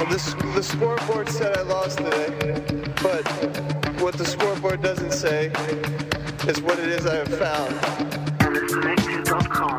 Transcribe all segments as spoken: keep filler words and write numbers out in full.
The, the scoreboard said I lost today, but what the scoreboard doesn't say is what it is I have found. tennis connected dot com.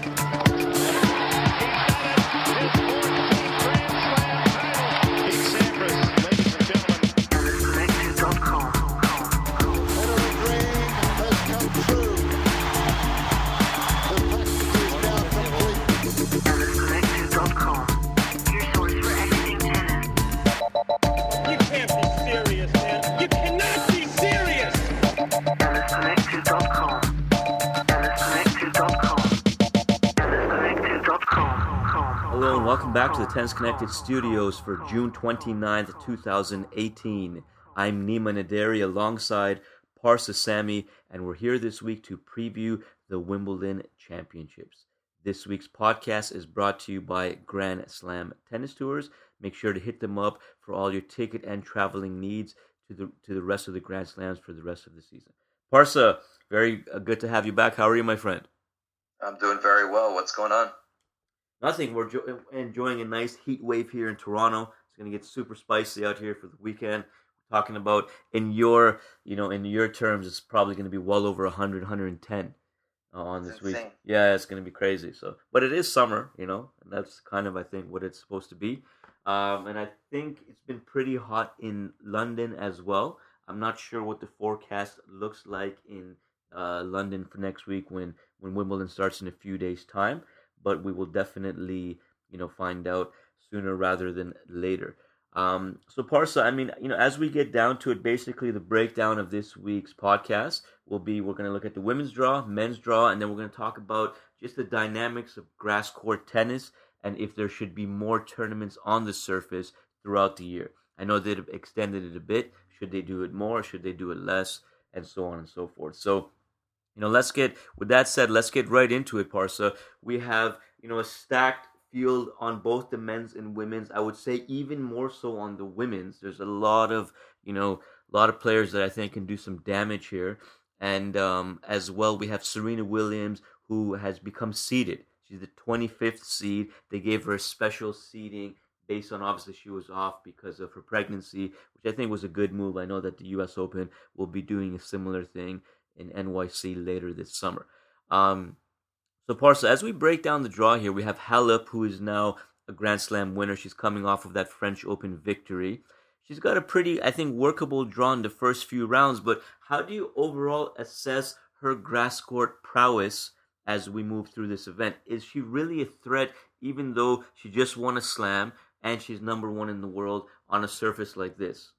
Hello and welcome back to the Tennis Connected Studios for June twenty-ninth, twenty eighteen. I'm Nima Naderi alongside Parsa Sami, and we're here this week to preview the Wimbledon Championships. This week's podcast is brought to you by Grand Slam Tennis Tours. Make sure to hit them up for all your ticket and traveling needs to the to the rest of the Grand Slams for the rest of the season. Parsa, very uh, good to have you back. How are you, my friend? I'm doing very well. What's going on? Nothing. We're jo- enjoying a nice heat wave here in Toronto. It's going to get super spicy out here for the weekend. We're talking about in your, you know, in your terms, it's probably going to be well over one hundred, one hundred ten uh, on this week. Yeah, it's going to be crazy. So, but it is summer, you know, and that's kind of, I think, what it's supposed to be. Um, and I think it's been pretty hot in London as well. I'm not sure what the forecast looks like in uh, London for next week when, when Wimbledon starts in a few days' time. But we will definitely, you know, find out sooner rather than later. Um, so, Parsa, I mean, you know, as we get down to it, basically the breakdown of this week's podcast will be we're going to look at the women's draw, men's draw, and then we're going to talk about just the dynamics of grass court tennis and if there should be more tournaments on the surface throughout the year. I know they've extended it a bit. Should they do it more? Should they do it less? And so on and so forth. So, You know, let's get, with that said, let's get right into it, Parsa. We have, you know, a stacked field on both the men's and women's. I would say even more so on the women's. There's a lot of, you know, a lot of players that I think can do some damage here. And um, as well, we have Serena Williams, who has become seeded. She's the twenty-fifth seed. They gave her a special seeding based on, obviously, she was off because of her pregnancy, which I think was a good move. I know that the U S Open will be doing a similar thing in N Y C later this summer. Um, so, Parsa, as we break down the draw here, we have Halep, who is now a Grand Slam winner. She's coming off of that French Open victory. She's got a pretty, I think, workable draw in the first few rounds, but how do you overall assess her grass court prowess as we move through this event? Is she really a threat, even though she just won a slam and she's number one in the world on a surface like this?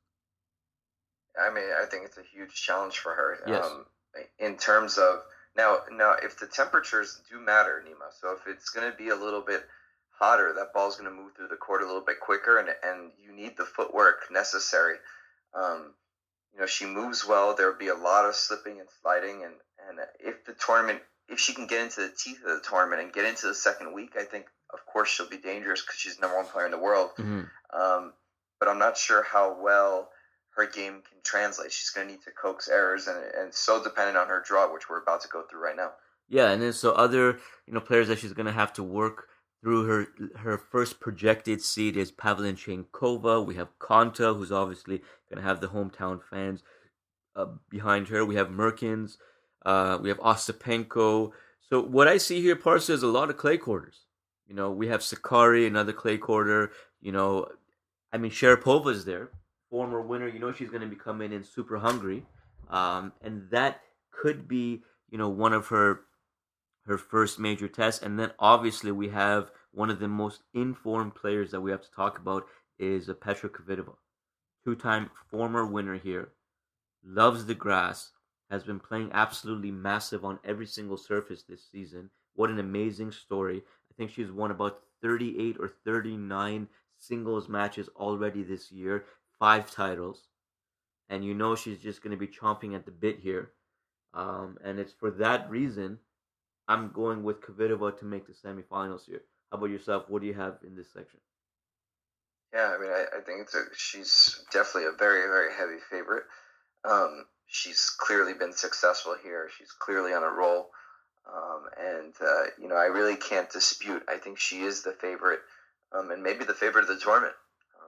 I mean, I think it's a huge challenge for her. Yes. Um, in terms of now, now if the temperatures do matter, Nima. So if it's going to be a little bit hotter, that ball's going to move through the court a little bit quicker, and and you need the footwork necessary. Um, you know, she moves well. There will be a lot of slipping and sliding, and and if the tournament, if she can get into the teeth of the tournament and get into the second week, I think of course she'll be dangerous because she's the number one player in the world. Mm-hmm. Um, but I'm not sure how well her game can translate. She's going to need to coax errors, and and so dependent on her draw, which we're about to go through right now. Yeah, and then so other, you know, players that she's going to have to work through. Her her first projected seed is Pavlyuchenkova. We have Konta, who's obviously going to have the hometown fans uh, behind her. We have Merkins. Uh, we have Ostapenko. So what I see here, Parsa, is a lot of clay quarters. You know, we have Sakari, another clay quarter. You know, I mean, Sharapova's there. Former winner, you know she's going to be coming in super hungry, um, and that could be, you know, one of her her first major tests. And then obviously we have one of the most informed players that we have to talk about is Petra Kvitova, two-time former winner here, loves the grass, has been playing absolutely massive on every single surface this season. What an amazing story! I think she's won about thirty-eight or thirty-nine singles matches already this year. Five titles, and you know she's just going to be chomping at the bit here, um, and it's for that reason I'm going with Kvitova to make the semifinals here. How about yourself? What do you have in this section? Yeah, I mean, I, I think it's a, she's definitely a very, very heavy favorite. Um, she's clearly been successful here. She's clearly on a roll, um, and uh, you know, I really can't dispute. I think she is the favorite, um, and maybe the favorite of the tournament.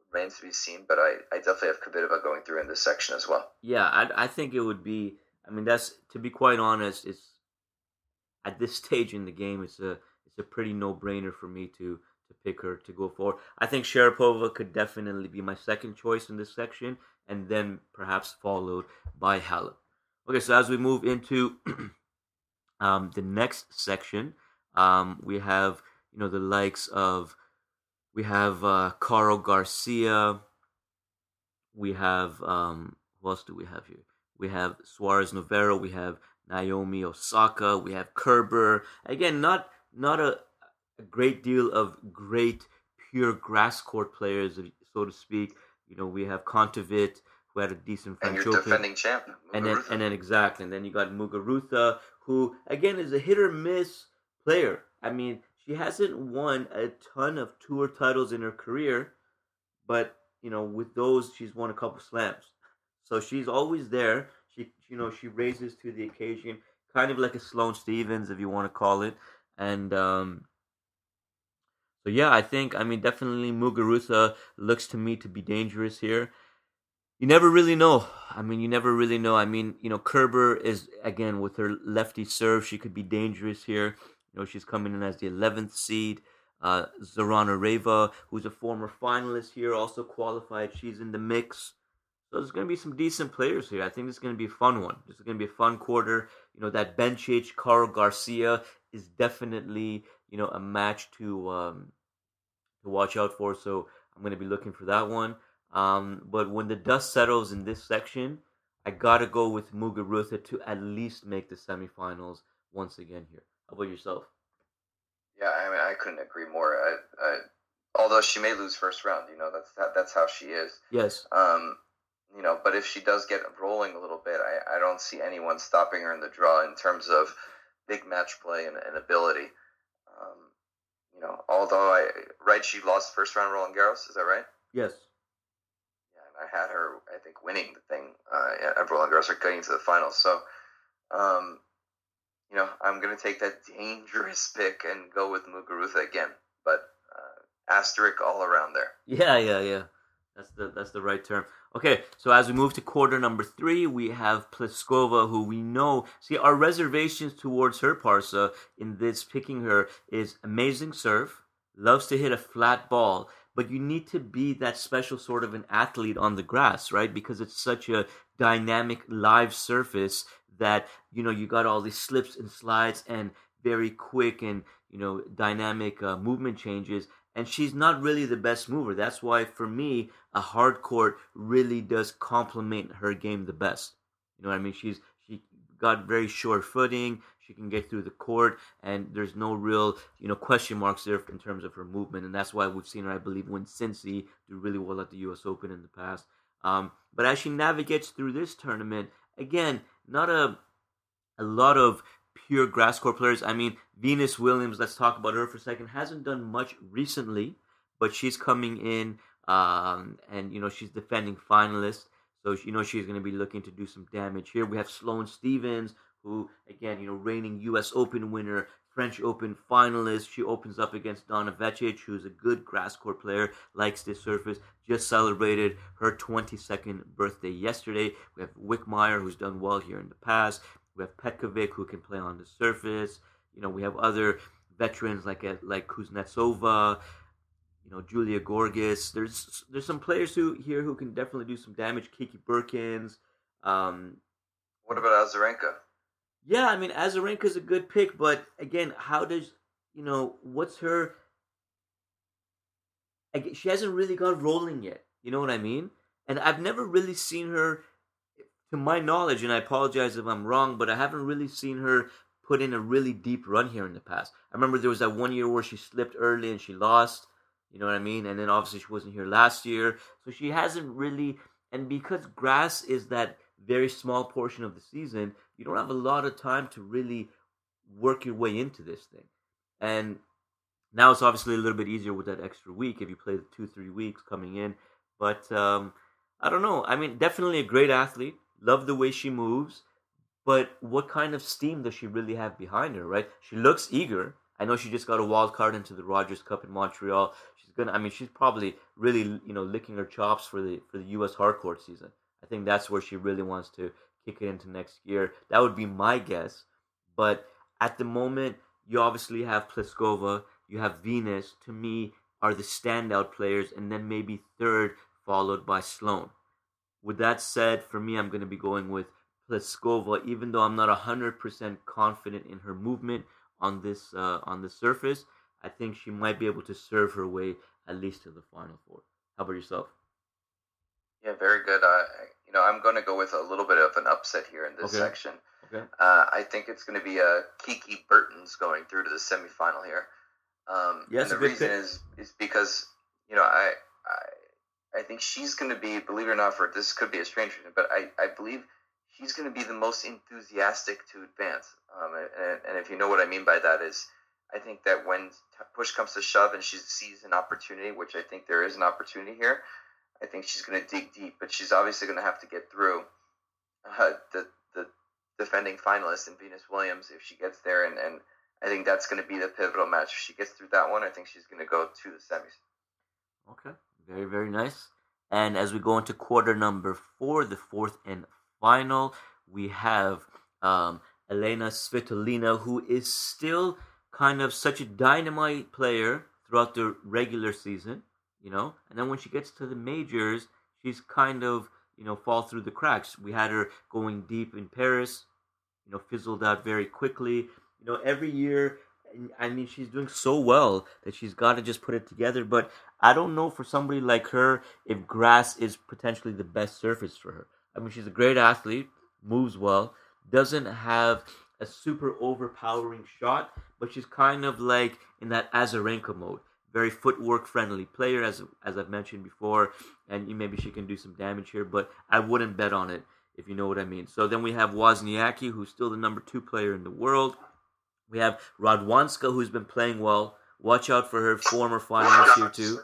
remains to be seen. But I, I definitely have Kvitova going through in this section as well. Yeah, I, I think it would be. I mean, that's to be quite honest. It's at this stage in the game, it's a it's a pretty no brainer for me to to pick her to go forward. I think Sharapova could definitely be my second choice in this section, and then perhaps followed by Halep. Okay, so as we move into um, the next section, um, we have you know the likes of we have uh, Caro Garcia. We have um, who else do we have here? We have Suarez Navarro. We have Naomi Osaka. We have Kerber. Again, not not a, a great deal of great pure grass court players, so to speak. You know, we have Kontaveit, who had a decent French and your Open. defending champ, Muguruza. and then and then exactly, and then you got Muguruza, who again is a hit or miss player. I mean, she hasn't won a ton of tour titles in her career, but you know, with those, she's won a couple slams. So she's always there. She, you know, she raises to the occasion, kind of like a Sloane Stephens, if you want to call it. And um, so, yeah, I think, I mean, definitely Muguruza looks to me to be dangerous here. You never really know. I mean, you never really know. I mean, you know, Kerber is, again, with her lefty serve, she could be dangerous here. You know, she's coming in as the eleventh seed. Uh, Zorana Reva, who's a former finalist here, also qualified. She's in the mix. So there's going to be some decent players here. I think this is going to be a fun one. This is going to be a fun quarter. You know, that Bencic, Caro Garcia is definitely, you know, a match to um, to watch out for. So I'm going to be looking for that one. Um, but when the dust settles in this section, I got to go with Muguruza to at least make the semifinals once again here. How about yourself? Yeah, I mean, I couldn't agree more. I, I, although she may lose first round, you know, that's that, that's how she is. Yes. Um, you know, but if she does get rolling a little bit, I, I don't see anyone stopping her in the draw in terms of big match play and, and ability. Um, you know, although I right, she lost first round Roland Garros. Is that right? Yes. Yeah, and I had her, I think, winning the thing uh, at Roland Garros or getting to the finals. So, um, you know, I'm going to take that dangerous pick and go with Muguruza again. But uh, asterisk all around there. Yeah, yeah, yeah. That's the that's the right term. Okay, so as we move to quarter number three, we have Pliskova, who we know. See, our reservations towards her, Parsa, in this picking her is amazing serve, loves to hit a flat ball, but you need to be that special sort of an athlete on the grass, right? Because it's such a dynamic live surface that, you know, you got all these slips and slides and very quick and, you know, dynamic uh, movement changes. And she's not really the best mover. That's why, for me, a hard court really does complement her game the best. You know what I mean? She's she got very short footing. She can get through the court, and there's no real, you know, question marks there in terms of her movement. And that's why we've seen her, I believe, win Cincy, do really well at the U S Open in the past. Um, but as she navigates through this tournament, again, not a a lot of pure grass court players. I mean, Venus Williams, let's talk about her for a second, hasn't done much recently, but she's coming in, um, and, you know, she's defending finalist, so, you know, she's going to be looking to do some damage here. We have Sloane Stephens, who, again, you know, reigning U S Open winner, French Open finalist. She opens up against Donna Vekic, who's a good grass court player, likes this surface, just celebrated her twenty-second birthday yesterday. We have Wickmeyer, who's done well here in the past. We have Petkovic, who can play on the surface. You know, we have other veterans like like Kuznetsova, you know, Julia Gorgas. There's there's some players who here who can definitely do some damage. Kiki Berkins. Um, what about Azarenka? Yeah, I mean, Azarenka's a good pick, but again, how does, you know, what's her... She hasn't really got rolling yet. You know what I mean? And I've never really seen her, to my knowledge, and I apologize if I'm wrong, but I haven't really seen her put in a really deep run here in the past. I remember there was that one year where she slipped early and she lost, you know what I mean? And then obviously she wasn't here last year. So she hasn't really, and because grass is that very small portion of the season, you don't have a lot of time to really work your way into this thing. And now it's obviously a little bit easier with that extra week if you play the two, three weeks coming in. But um, I don't know. I mean, definitely a great athlete. Love the way she moves. But what kind of steam does she really have behind her, right? She looks eager. I know she just got a wild card into the Rogers Cup in Montreal. She's gonna. I mean, she's probably really, you know, licking her chops for the for the U S hardcourt season. I think that's where she really wants to kick it into next year. That would be my guess. But at the moment, you obviously have Pliskova, you have Venus. To me, are the standout players, and then maybe third, followed by Sloane. With that said, for me, I'm going to be going with Pliskova, even though I'm not one hundred percent confident in her movement on this uh, on the surface. I think she might be able to serve her way at least to the Final Four. How about yourself? Yeah, very good. Uh, you know, I'm going to go with a little bit of an upset here in this okay. section. Okay. Uh, I think it's going to be uh, Kiki Bertens going through to the semifinal here. Um, yes, and the reason pick. is is because you know I I I think she's going to be, believe it or not, for this could be a strange reason, but I, I believe she's going to be the most enthusiastic to advance. Um, and, and if you know what I mean by that is, I think that when push comes to shove and she sees an opportunity, which I think there is an opportunity here, I think she's going to dig deep. But she's obviously going to have to get through uh, the the defending finalist in Venus Williams if she gets there, and, and I think that's going to be the pivotal match. If she gets through that one, I think she's going to go to the semis. Okay, very, very nice. And as we go into quarter number four, the fourth and final, we have um, Elena Svitolina, who is still kind of such a dynamite player throughout the regular season, you know, and then when she gets to the majors, she's kind of, you know, fall through the cracks. We had her going deep in Paris, you know, fizzled out very quickly. You know, every year, I mean, she's doing so well that she's got to just put it together. But I don't know for somebody like her if grass is potentially the best surface for her. I mean, she's a great athlete, moves well, doesn't have a super overpowering shot, but she's kind of like in that Azarenka mode. Very footwork friendly player, as as I've mentioned before, and maybe she can do some damage here, but I wouldn't bet on it, if you know what I mean. So then we have Wozniacki, who's still the number two player in the world. We have Radwanska, who's been playing well. Watch out for her former finalist here too.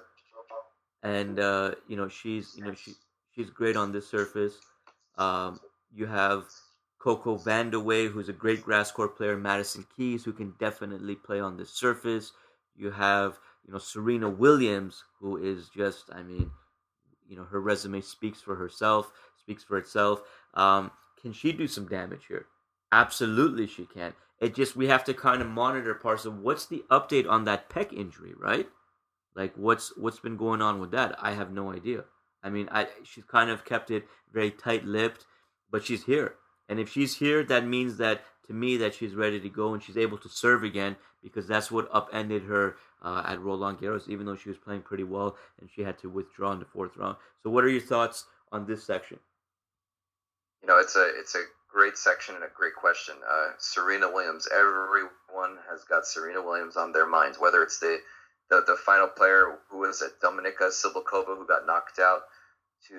And uh, you know, she's you know she she's great on this surface. Um, you have Coco Vandeweghe, who's a great grass court player. Madison Keys, who can definitely play on this surface. You have you know Serena Williams, who is just I mean, you know her resume speaks for herself, speaks for itself. Um, can she do some damage here? Absolutely, she can. It just we have to kind of monitor parts of what's the update on that pec injury, right? Like what's what's been going on with that? I have no idea. I mean, I she's kind of kept it very tight-lipped, but she's here, and if she's here, that means that to me that she's ready to go and she's able to serve again because that's what upended her uh, at Roland Garros, even though she was playing pretty well and she had to withdraw in the fourth round. So, what are your thoughts on this section? You know, it's a it's a great section and a great question. Uh, Serena Williams. Everyone has got Serena Williams on their minds, whether it's the the, the final player who was at Dominika Sibylkova who got knocked out, to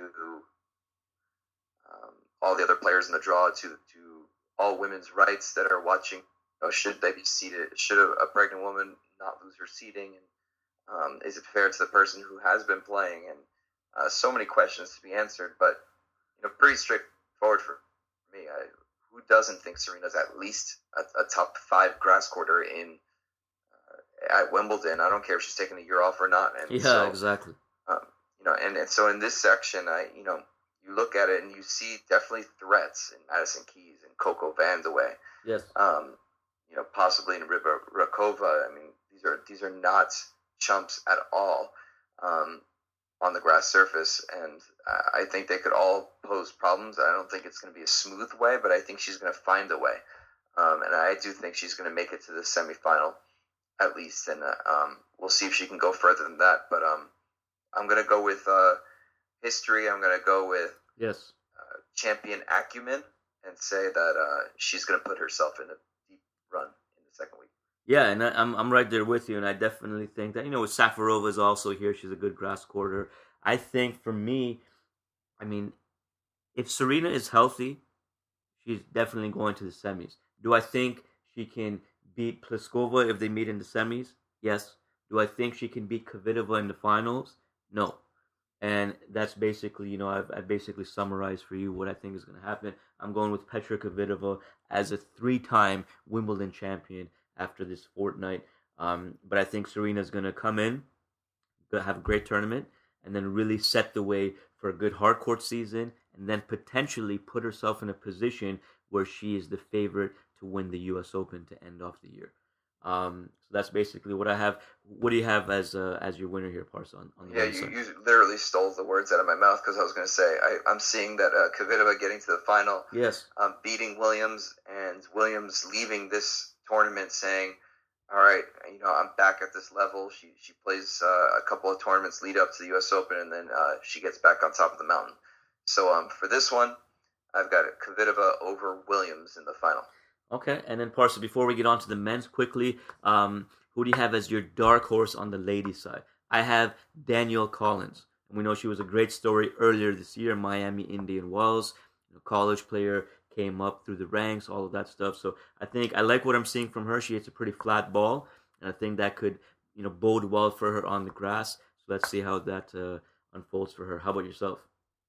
um, all the other players in the draw, to to all women's rights that are watching. You know, should they be seated? Should a, a pregnant woman not lose her seating? And um, is it fair to the person who has been playing? And uh, so many questions to be answered, but you know, pretty straightforward for me. I, who doesn't think Serena's at least a, a top five grass courter in uh, at Wimbledon? I don't care if she's taking a year off or not. And yeah, so, exactly. Um, you know, and, and so in this section, I you know you look at it and you see definitely threats in Madison Keys and Coco Vandeweghe. Yes. Um, you know, possibly in Rybakova. I mean, these are these are not chumps at all. Um, on the grass surface, and uh, I think they could all pose problems. I don't think it's going to be a smooth way, but I think she's going to find a way, um, and I do think she's going to make it to the semifinal at least, and uh, um, we'll see if she can go further than that. But um, I'm going to go with uh, history. I'm going to go with yes, uh, champion acumen, and say that uh, she's going to put herself in a deep run in the second week. Yeah, and I, I'm I'm right there with you, and I definitely think that, you know, with Safarova is also here. She's a good grass courter. I think for me, I mean, if Serena is healthy, she's definitely going to the semis. Do I think she can beat Pliskova if they meet in the semis? Yes. Do I think she can beat Kvitova in the finals? No. And that's basically, you know, I've, I've basically summarized for you what I think is going to happen. I'm going with Petra Kvitova as a three-time Wimbledon champion after this fortnight. Um, but I think Serena's going to come in, gonna have a great tournament, and then really set the way for a good hard court season, and then potentially put herself in a position where she is the favorite to win the U S Open to end off the year. Um, so that's basically what I have. What do you have as uh, as your winner here, Parsa? On, on the yeah, you, you literally stole the words out of my mouth because I was going to say I, I'm seeing that uh, Kvitova getting to the final, yes, um, beating Williams, and Williams leaving this tournament saying, "All right, you know I'm back at this level." She she plays uh, a couple of tournaments lead up to the U S Open, and then uh, she gets back on top of the mountain. So um, for this one, I've got Kvitova over Williams in the final. Okay, and then Parsa, before we get on to the men's quickly, um, who do you have as your dark horse on the ladies' side? I have Danielle Collins. We know she was a great story earlier this year, Miami Indian Wells, you know, college player, came up through the ranks, all of that stuff. So I think I like what I'm seeing from her. She hits a pretty flat ball, and I think that could, you know, bode well for her on the grass. So let's see how that uh, unfolds for her. How about yourself?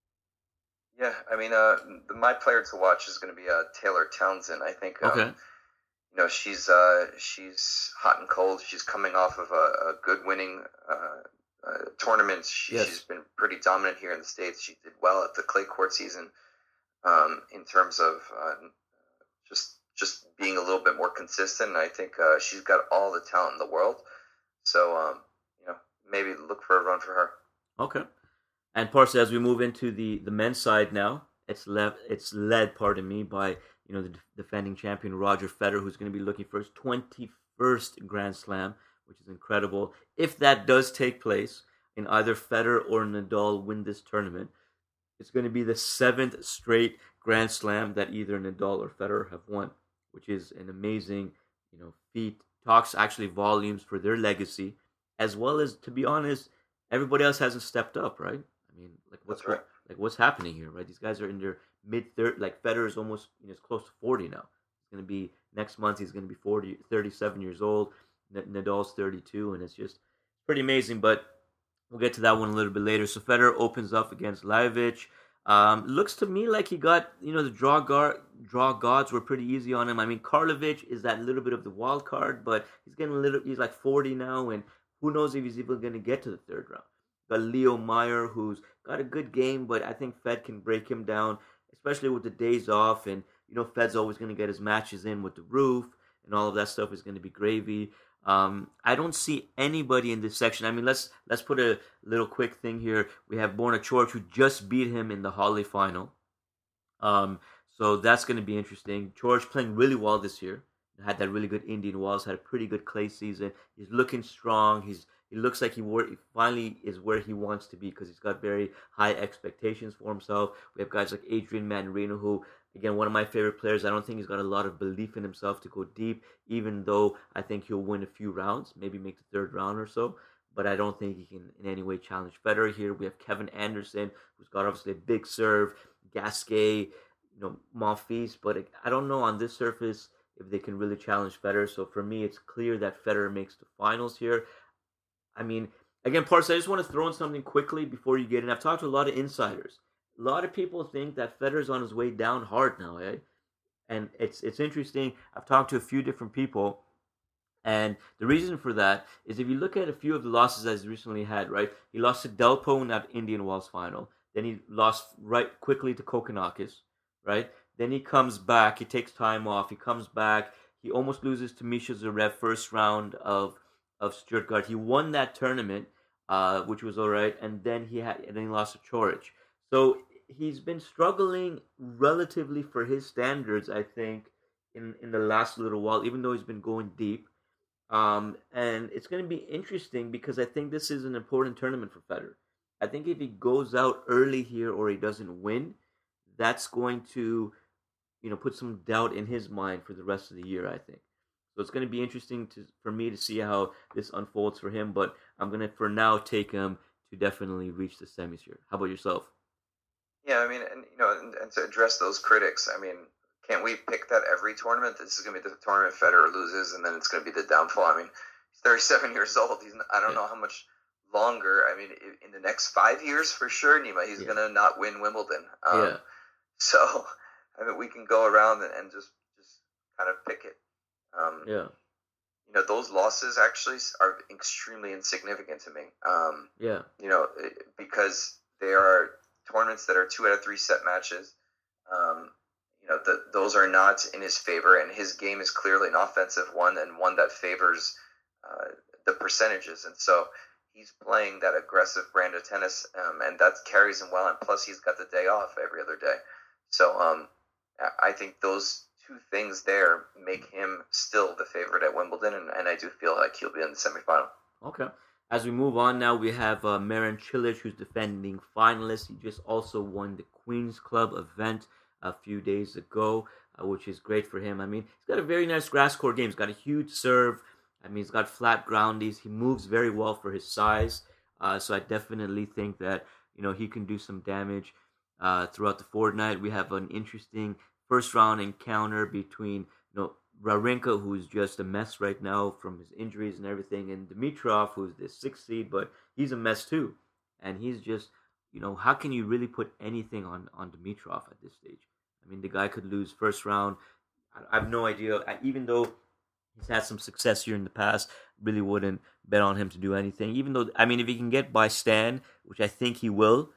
Yeah, I mean, uh, my player to watch is going to be uh, Taylor Townsend. I think, um, okay. you know, she's uh, she's hot and cold. She's coming off of a, a good winning uh, uh, tournament. She, yes. She's been pretty dominant here in the States. She did well at the clay court season um, in terms of uh, just just being a little bit more consistent. And I think uh, she's got all the talent in the world. So, um, you know, maybe look for a run for her. Okay. And Parsa, as we move into the, the men's side now, it's led it's led, pardon me, by you know the d- defending champion Roger Federer, who's going to be looking for his twenty-first Grand Slam, which is incredible. If that does take place, and either Federer or Nadal win this tournament, it's going to be the seventh straight Grand Slam that either Nadal or Federer have won, which is an amazing you know feat. Talks actually volumes for their legacy, as well as, to be honest, everybody else hasn't stepped up, right? I mean, like what's right. like what's happening here, right? These guys are in their mid third. Like Federer is almost, you know, it's close to forty now. He's going to be next month. He's going to be forty, thirty-seven years old. N- Nadal's thirty-two, and it's just pretty amazing. But we'll get to that one a little bit later. So Federer opens up against Lajovic. Um, looks to me like he got, you know, the draw guard, draw gods were pretty easy on him. I mean, Karlovic is that little bit of the wild card, but he's getting a little. He's like forty now, and who knows if he's even going to get to the third round. Got Leo Meyer, who's got a good game, but I think Fed can break him down, especially with the days off. And, you know, Fed's always going to get his matches in with the roof, and all of that stuff is going to be gravy. Um, I don't see anybody in this section. I mean, let's let's put a little quick thing here. We have Borna Coric, who just beat him in the Halle final. Um, so that's going to be interesting. Coric playing really well this year. Had that really good Indian Wells, had a pretty good clay season. He's looking strong. He's He looks like he, wor- he finally is where he wants to be because he's got very high expectations for himself. We have guys like Adrian Manarino, who, again, one of my favorite players. I don't think he's got a lot of belief in himself to go deep, even though I think he'll win a few rounds, maybe make the third round or so. But I don't think he can in any way challenge Federer here. We have Kevin Anderson, who's got obviously a big serve, Gasquet, you know, Monfils. But I don't know on this surface if they can really challenge Federer. So for me, it's clear that Federer makes the finals here. I mean, again, Parsa, I just want to throw in something quickly before you get in. I've talked to a lot of insiders. A lot of people think that Federer's on his way down hard now, eh? And it's it's interesting. I've talked to a few different people, and the reason for that is if you look at a few of the losses that he's recently had, right? He lost to Delpo in that Indian Wells final. Then he lost right quickly to Kokkinakis, right? Then he comes back. He takes time off. He comes back. He almost loses to Misha Zverev first round of of Stuttgart. He won that tournament, uh, which was all right, and then he had and then he lost to Coric. So he's been struggling relatively for his standards, I think, in, in the last little while, even though he's been going deep. Um, and it's going to be interesting because I think this is an important tournament for Federer. I think if he goes out early here or he doesn't win, that's going to, you know, put some doubt in his mind for the rest of the year, I think. So it's going to be interesting to for me to see how this unfolds for him, but I'm going to, for now, take him to definitely reach the semis here. How about yourself? Yeah, I mean, and, you know, and, and to address those critics, I mean, can't we pick that every tournament? This is going to be the tournament Federer loses, and then it's going to be the downfall. I mean, he's thirty-seven years old. He's I don't yeah. know how much longer. I mean, in the next five years, for sure, Nima, he's yeah. going to not win Wimbledon. Um, yeah. So, I mean, we can go around and, and just, just kind of pick it. Um, yeah. you know, those losses actually are extremely insignificant to me. Um, yeah. You know, because they are tournaments that are two out of three set matches. Um, you know, the, those are not in his favor, and his game is clearly an offensive one and one that favors uh, the percentages. And so he's playing that aggressive brand of tennis, um, and that carries him well. And plus, he's got the day off every other day. So um, I think those two things there make him still the favorite at Wimbledon, and, and I do feel like he'll be in the semifinal. Okay. As we move on now, we have uh, Marin Cilic, who's defending finalist. He just also won the Queen's Club event a few days ago, uh, which is great for him. I mean, he's got a very nice grass court game. He's got a huge serve. I mean, he's got flat groundies. He moves very well for his size. Uh, so I definitely think that, you know, he can do some damage uh, throughout the fortnight. We have an interesting first round encounter between, you know, Wawrinka, who's just a mess right now from his injuries and everything, and Dimitrov, who's the sixth seed, but he's a mess too. And he's just, you know, how can you really put anything on, on Dimitrov at this stage? I mean, the guy could lose first round. I, I have no idea. I, even though he's had some success here in the past, really wouldn't bet on him to do anything. Even though, I mean, if he can get by Stan, which I think he will,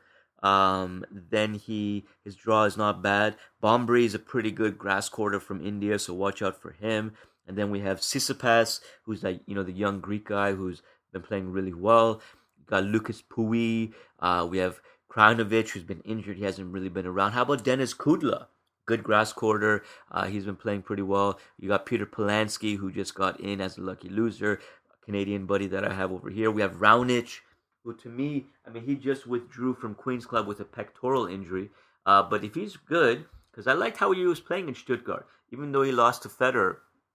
um, then he his draw is not bad. Bombary is a pretty good grass courter from India, so watch out for him. And then we have Tsitsipas, who's like, you know, the young Greek guy who's been playing really well. We got Lucas Pouille. Uh, we have Krajinovic, who's been injured. He hasn't really been around. How about Denis Kudla? Good grass quarter. Uh, he's been playing pretty well. You got Peter Polansky, who just got in as a lucky loser, a Canadian buddy that I have over here. We have Raonic, who to me, I mean, he just withdrew from Queen's Club with a pectoral injury. Uh, but if he's good, because I liked how he was playing in Stuttgart, even though he lost to Federer,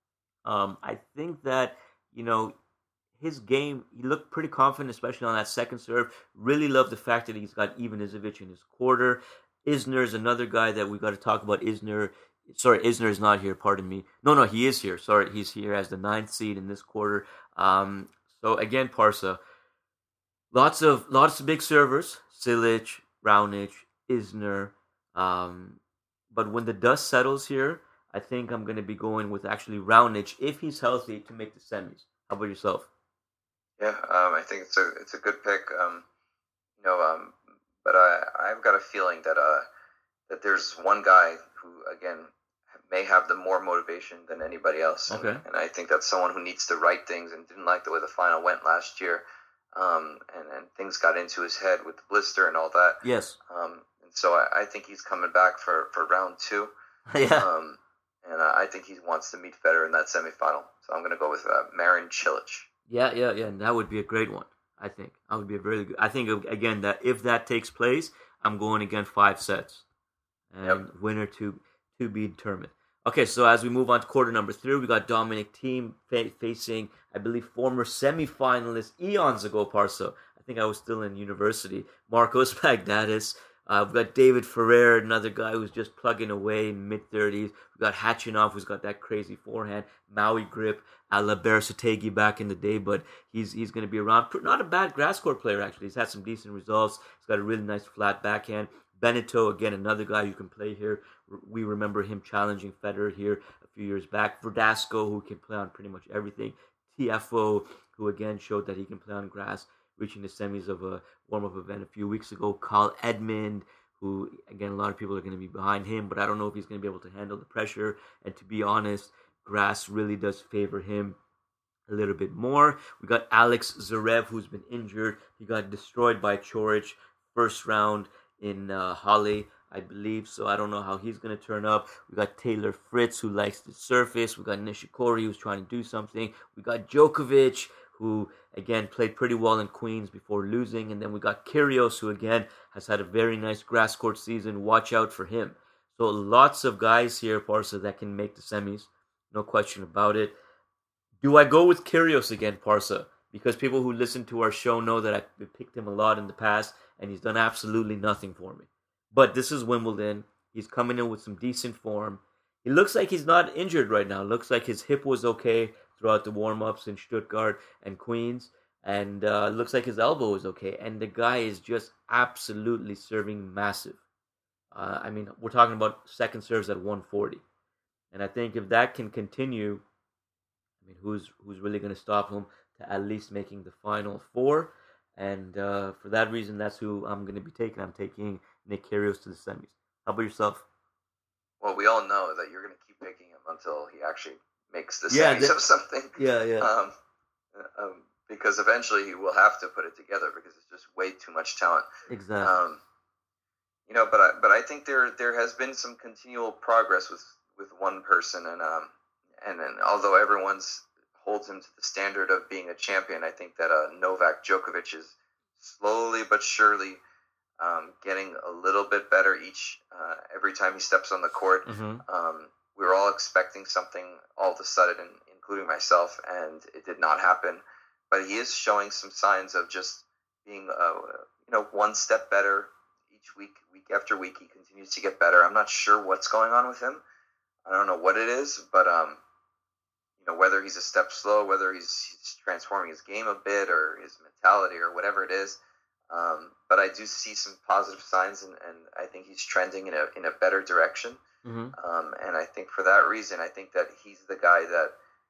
um, I think that, you know, his game, he looked pretty confident, especially on that second serve. Really love the fact that he's got Ivan Izovich in his quarter. Isner is another guy that we got to talk about. Isner, sorry, Isner is not here, pardon me. No, no, he is here. Sorry, he's here as the ninth seed in this quarter. Um, so again, Parsa, lots of lots of big servers, Cilic, Raonic, Isner. Um, but when the dust settles here, I think I'm going to be going with actually Raonic, if he's healthy, to make the semis. How about yourself? Yeah, um, I think it's a it's a good pick. Um, you know, um, but I I've got a feeling that uh that there's one guy who again may have the more motivation than anybody else. Okay. And, and I think that's someone who needs to right things and didn't like the way the final went last year. Um, and, and things got into his head with the blister and all that. Yes. Um, and so I, I think he's coming back for, for round two. yeah. Um, and uh, I think he wants to meet Federer in that semifinal. So I'm going to go with uh, Marin Cilic. Yeah, yeah, yeah. And that would be a great one, I think. That would be a really good. I think, again, that if that takes place, I'm going again five sets. And yep. winner to, to be determined. Okay, so as we move on to quarter number three, we got Dominic Thiem fa- facing, I believe, former semifinalist eons ago, Parso. I think I was still in university. Marcos Baghdatis. Uh, we've got David Ferrer, another guy who's just plugging away in mid-thirties. We've got Khachanov, who's got that crazy forehand. Maui grip, a la Bersategui back in the day, but he's he's going to be around. Not a bad grass court player, actually. He's had some decent results. He's got a really nice flat backhand. Beneteau, again, another guy who can play here. We remember him challenging Federer here a few years back. Verdasco, who can play on pretty much everything. T F O, who again showed that he can play on grass, reaching the semis of a warm-up event a few weeks ago. Carl Edmund, who, again, a lot of people are going to be behind him, but I don't know if he's going to be able to handle the pressure. And to be honest, grass really does favor him a little bit more. We got Alex Zverev, who's been injured. He got destroyed by Coric first round in uh, Halle, I believe, so I don't know how he's going to turn up. We got Taylor Fritz, who likes the surface. We got Nishikori, who's trying to do something. We got Djokovic, who, again, played pretty well in Queens before losing. And then we got Kyrgios, who, again, has had a very nice grass court season. Watch out for him. So lots of guys here, Parsa, that can make the semis. No question about it. Do I go with Kyrgios again, Parsa? Because people who listen to our show know that I picked him a lot in the past, and he's done absolutely nothing for me. But this is Wimbledon. He's coming in with some decent form. He looks like he's not injured right now. Looks like his hip was okay throughout the warm-ups in Stuttgart and Queens. And uh, looks like his elbow is okay. And the guy is just absolutely serving massive. Uh, I mean, we're talking about second serves at one forty. And I think if that can continue, I mean, who's who's really going to stop him to at least making the final four? And uh, for that reason, that's who I'm going to be taking. I'm taking Nick Kyrgios to the semis. How about yourself? Well, we all know that you're going to keep picking him until he actually makes the Yeah, semis that- of something. Yeah, yeah. Um, um, because eventually he will have to put it together because it's just way too much talent. Exactly. Um, you know, but I, but I think there there has been some continual progress with, with one person, and um, and then although everyone's holds him to the standard of being a champion, I think that uh, Novak Djokovic is slowly but surely um, getting a little bit better each uh, every time he steps on the court. Mm-hmm. Um, we were all expecting something all of a sudden, including myself, and it did not happen. But he is showing some signs of just being, uh, you know, one step better each week, week after week. He continues to get better. I'm not sure what's going on with him. I don't know what it is, but um, you know, whether he's a step slow, whether he's, he's transforming his game a bit or his mentality or whatever it is. Um, but I do see some positive signs, and, and I think he's trending in a in a better direction. Mm-hmm. Um, and I think for that reason, I think that he's the guy that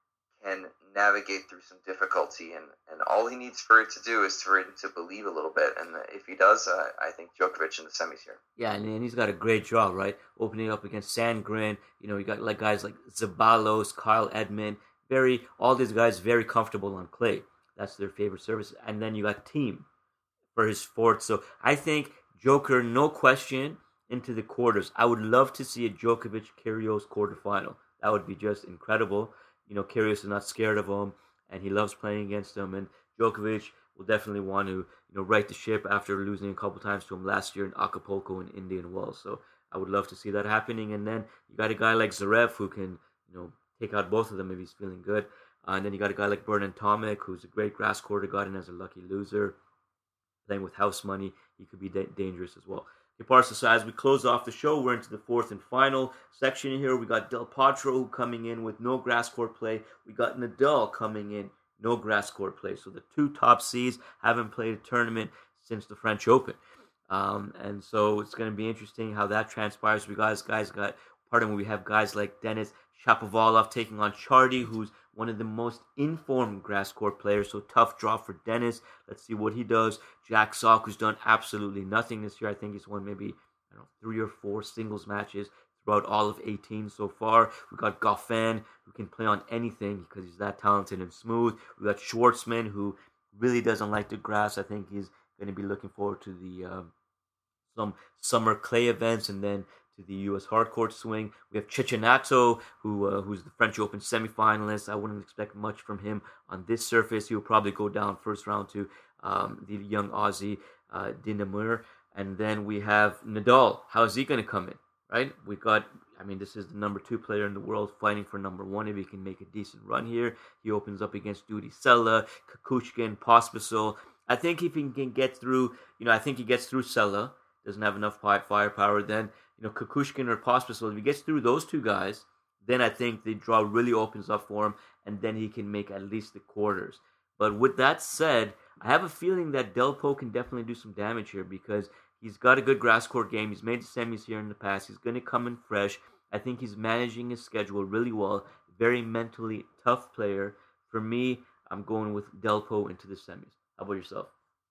can navigate through some difficulty, and, and all he needs for it to do is for him to believe a little bit. And if he does, uh, I think Djokovic in the semis here. Yeah, and, and he's got a great draw, right? Opening up against Sandgren, you know, you got like guys like Zabalos, Kyle Edmund, very all these guys very comfortable on clay. That's their favorite surface. And then you got Thiem for his fourth. So I think Joker, no question, into the quarters. I would love to see a Djokovic-Kyrgios quarterfinal. That would be just incredible. You know, Kyrgios is not scared of him, and he loves playing against him. And Djokovic will definitely want to, you know, right the ship after losing a couple times to him last year in Acapulco and Indian Wells. So I would love to see that happening. And then you got a guy like Zverev who can, you know, take out both of them if he's feeling good. Uh, and then you got a guy like Bernard Tomic, who's a great grass courter, got in as a lucky loser. Playing with house money, he could be da- dangerous as well. Okay, Parsa, so as we close off the show, we're into the fourth and final section here. We got Del Potro coming in with no grass court play. We got Nadal coming in, no grass court play. So the two top seeds haven't played a tournament since the French Open. Um, and so it's going to be interesting how that transpires. We guys, guys got, pardon me, we have guys like Denis Shapovalov taking on Chardy, who's one of the most informed grass court players. So tough draw for Denis. Let's see what he does. Jack Sock, who's done absolutely nothing this year. I think he's won maybe I don't know three or four singles matches throughout all of eighteen so far. We got Goffin, who can play on anything because he's that talented and smooth. We got Schwartzman, who really doesn't like the grass. I think he's going to be looking forward to the um, some summer clay events and then to the U S hardcourt swing. We have Cecchinato, who uh, who's the French Open semifinalist. I wouldn't expect much from him on this surface. He'll probably go down first round to um, the young Aussie uh, Dinamur. And then we have Nadal. How is he going to come in, right? We got, I mean, this is the number two player in the world fighting for number one. If he can make a decent run here, he opens up against Dudi Sela, Kukushkin, Pospisil. I think if he can get through, you know, I think he gets through Sela, doesn't have enough firepower, then you know, Kukushkin or Pospisil, if he gets through those two guys, then I think the draw really opens up for him, and then he can make at least the quarters. But with that said, I have a feeling that Delpo can definitely do some damage here because he's got a good grass court game. He's made the semis here in the past. He's going to come in fresh. I think he's managing his schedule really well. Very mentally tough player. For me, I'm going with Delpo into the semis. How about yourself?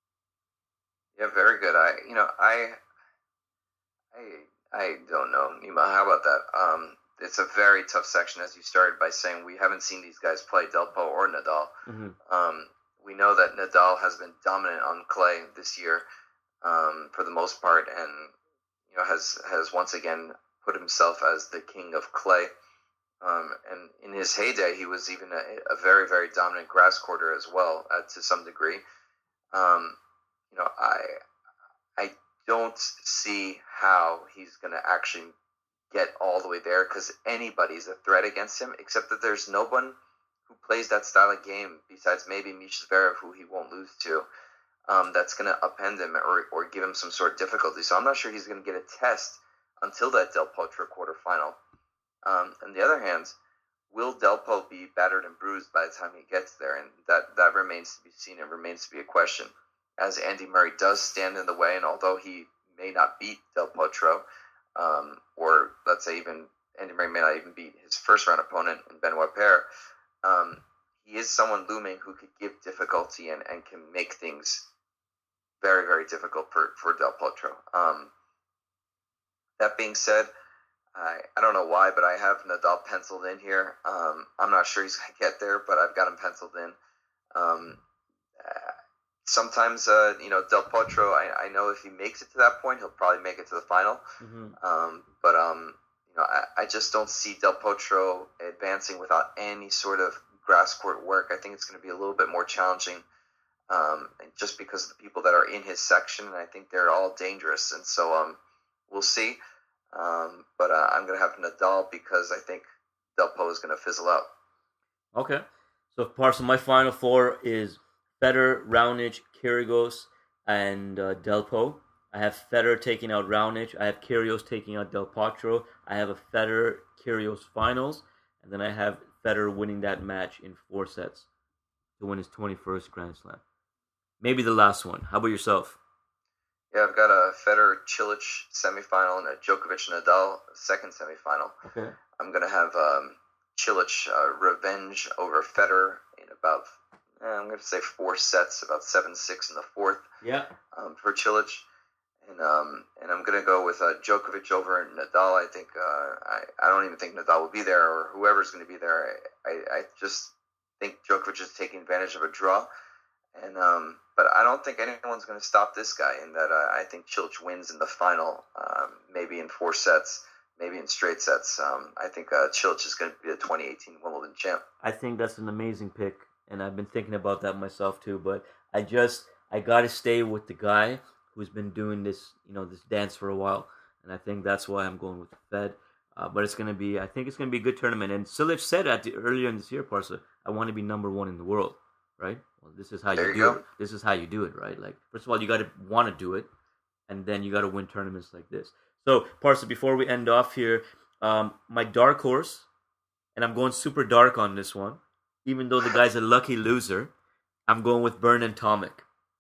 Yeah, very good. I, you know, I, I. I don't know, Nima. How about that? Um, it's a very tough section, as you started by saying we haven't seen these guys play, Delpo or Nadal. Mm-hmm. Um, we know that Nadal has been dominant on clay this year um, for the most part, and you know has has once again put himself as the king of clay. Um, and in his heyday, he was even a, a very very dominant grass courter as well, uh, to some degree. Um, you know, I I. don't see how he's going to actually get all the way there because anybody's a threat against him, except that there's no one who plays that style of game besides maybe Misha Zverev, who he won't lose to, um, that's going to upend him or, or give him some sort of difficulty. So I'm not sure he's going to get a test until that Del Potro quarterfinal. Um, on the other hand, will Delpo be battered and bruised by the time he gets there? And that, that remains to be seen and remains to be a question. As Andy Murray does stand in the way, and although he may not beat Del Potro, um, or let's say even Andy Murray may not even beat his first round opponent in Benoit Paire, um, he is someone looming who could give difficulty and, and can make things very, very difficult for, for Del Potro. Um, that being said, I, I don't know why, but I have Nadal penciled in here. Um, I'm not sure he's going to get there, but I've got him penciled in. Um, uh, sometimes, uh, you know, Del Potro, I, I know if he makes it to that point, he'll probably make it to the final. Mm-hmm. Um, but, um, you know, I, I just don't see Del Potro advancing without any sort of grass court work. I think it's going to be a little bit more challenging um, just because of the people that are in his section, and I think they're all dangerous. And so um, we'll see. Um, but uh, I'm going to have Nadal because I think Del Potro is going to fizzle out. Okay. So, parts of my final four is Federer, Raonic, Kyrgios, and uh, Del Potro. I have Federer taking out Raonic. I have Kyrgios taking out Del Potro. I have a Federer Kyrgios finals, and then I have Federer winning that match in four sets to win his twenty-first Grand Slam. Maybe the last one. How about yourself? Yeah, I've got a Federer Cilic semifinal and a Djokovic Nadal second semifinal. Okay. I'm gonna have um, Cilic uh, revenge over Federer in about eh, I'm gonna say four sets, about seven six in the fourth. Yeah. Um, for Cilic. And um and I'm gonna go with uh, Djokovic over Nadal. I think uh, I I don't even think Nadal will be there or whoever's gonna be there. I, I, I just think Djokovic is taking advantage of a draw, and um but I don't think anyone's gonna stop this guy. In that uh, I think Cilic wins in the final, um, maybe in four sets, maybe in straight sets. Um, I think uh, Cilic is gonna be the twenty eighteen Wimbledon champ. I think that's an amazing pick, and I've been thinking about that myself too. But I just I gotta stay with the guy who's been doing this, you know, this dance for a while, and I think that's why I'm going with Fed. Uh, but it's going to be, I think it's going to be a good tournament. And Cilic said at the, earlier in this year, Parsa, I want to be number one in the world, right? Well, this is how there you, you do go. it. This is how you do it, right? Like, first of all, you got to want to do it, and then you got to win tournaments like this. So, Parsa, before we end off here, um, my dark horse, and I'm going super dark on this one, even though the guy's a lucky loser, I'm going with Bernard Tomic.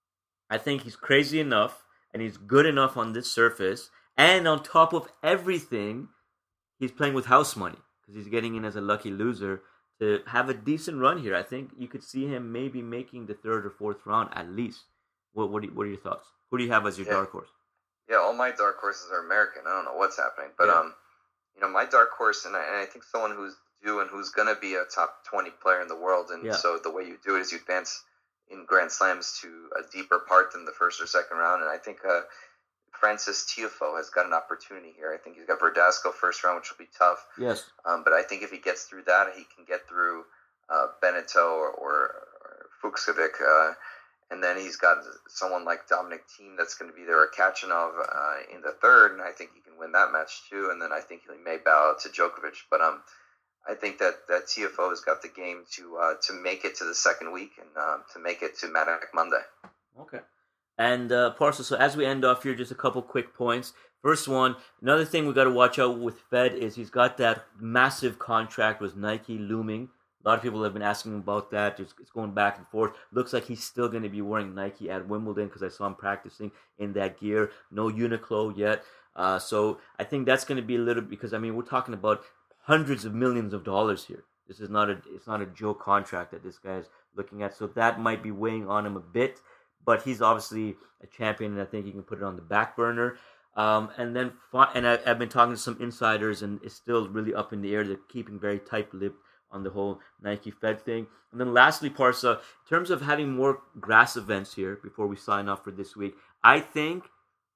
I think he's crazy enough, and he's good enough on this surface, and on top of everything, he's playing with house money because he's getting in as a lucky loser to have a decent run here. I think you could see him maybe making the third or fourth round at least. What what, do you, what are your thoughts? Who do you have as your yeah. dark horse? Yeah, all my dark horses are American. I don't know what's happening, but yeah. um, you know, my dark horse, and I, and I think someone who's due and who's gonna be a top twenty player in the world, and yeah. so the way you do it is you advance in Grand Slams to a deeper part than the first or second round, and I think uh, Francis Tiafoe has got an opportunity here. I think he's got Verdasco first round, which will be tough. Yes. Um, but I think if he gets through that, he can get through uh, Beneteau or, or, or Fucsovic, uh, and then he's got someone like Dominic Thiem that's going to be there, or Kachanov uh, in the third, and I think he can win that match too. And then I think he may bow out to Djokovic, but um. I think that, that Tiafoe has got the game to uh, to make it to the second week and uh, to make it to Maddox Monday. Okay. And uh, Parsa, so as we end off here, just a couple quick points. First one, another thing we got to watch out with Fed is he's got that massive contract with Nike looming. A lot of people have been asking about that. It's, it's going back and forth. Looks like he's still going to be wearing Nike at Wimbledon because I saw him practicing in that gear. No Uniqlo yet. Uh, so I think that's going to be a little, because I mean we're talking about hundreds of millions of dollars here. This is not a it's not a joke contract that this guy is looking at. So that might be weighing on him a bit. But he's obviously a champion, and I think he can put it on the back burner. Um, and then, and I, I've been talking to some insiders, and it's still really up in the air. They're keeping very tight-lipped on the whole Nike Fed thing. And then lastly, Parsa, in terms of having more grass events here before we sign off for this week, I think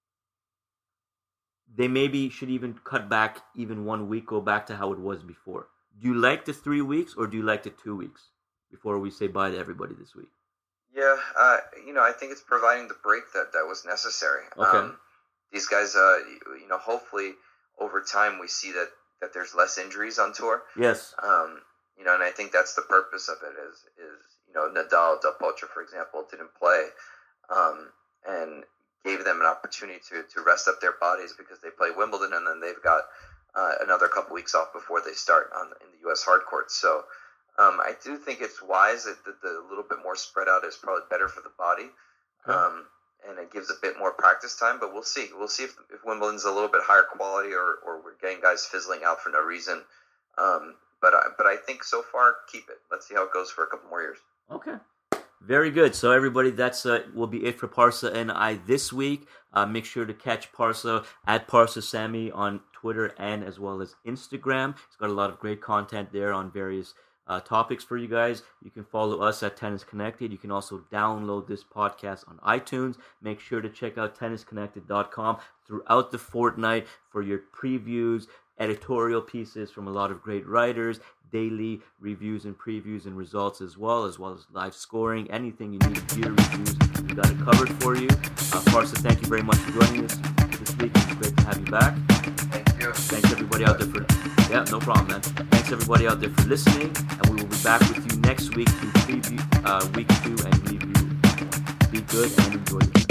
they maybe should even cut back even one week, go back to how it was before. Do you like the three weeks or do you like the two weeks before we say bye to everybody this week? Yeah, uh, you know, I think it's providing the break that, that was necessary. Okay. Um, these guys, uh, you, you know, hopefully over time we see that, that there's less injuries on tour. Yes. Um, you know, and I think that's the purpose of it is, is you know, Nadal, Del Potro, for example, didn't play um, and gave them an opportunity to, to rest up their bodies because they play Wimbledon and then they've got uh, another couple weeks off before they start on in the U S hard court. So um, I do think it's wise that the, the little bit more spread out is probably better for the body, um, and it gives a bit more practice time. But we'll see. We'll see if, if Wimbledon's a little bit higher quality or, or we're getting guys fizzling out for no reason. Um, but I, but I think so far keep it. Let's see how it goes for a couple more years. Okay. Very good. So everybody, that's uh, will be it for Parsa and I this week. Uh, make sure to catch Parsa at Parsa Sammy on Twitter and as well as Instagram. He's got a lot of great content there on various uh, topics for you guys. You can follow us at Tennis Connected. You can also download this podcast on iTunes. Make sure to check out tennis connected dot com throughout the fortnight for your previews, editorial pieces from a lot of great writers, daily reviews and previews and results as well, as well as live scoring. Anything you need, beer reviews, we got it covered for you. Uh, Parsa, thank you very much for joining us this week. It's great to have you back. Thank you. Thanks everybody out there for, yeah, no problem, man. Thanks everybody out there for listening, and we will be back with you next week to preview uh, week two and review. Be good and enjoy the